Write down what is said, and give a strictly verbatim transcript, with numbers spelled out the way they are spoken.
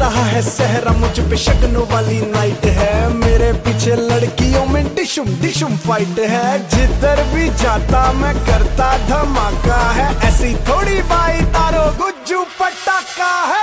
रहा है सहरा, मुझ पे शगनों वाली नाइट है। मेरे पीछे लड़कियों में डिशुम डिशुम फाइट है। जिधर भी जाता मैं करता धमाका है। ऐसी थोड़ी बाई तारो गुज्जू पटाखा है।